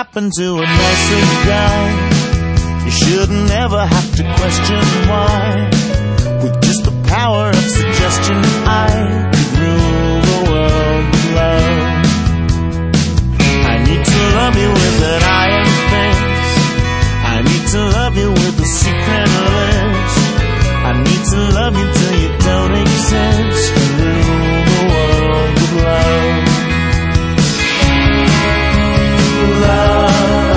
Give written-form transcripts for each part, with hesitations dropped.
happened to a nicer guy. You should never have to question why. With just the power of suggestion, I could rule the world with love. I need to love you with an iron fist. I need to love you with a secret list. I need to love you till you don't exist. Rule the world with love. Love.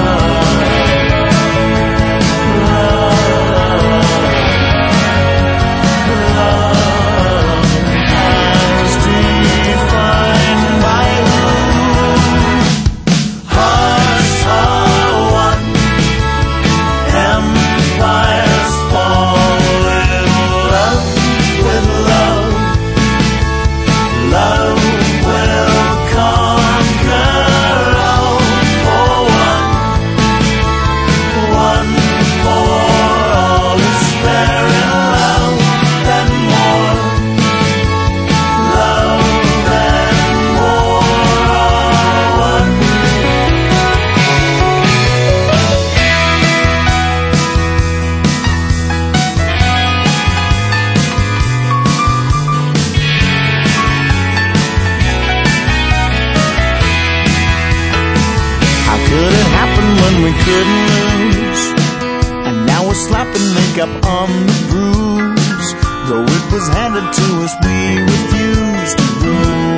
We couldn't lose, and now we're slapping makeup on the bruise. Though it was handed to us, we refused to lose.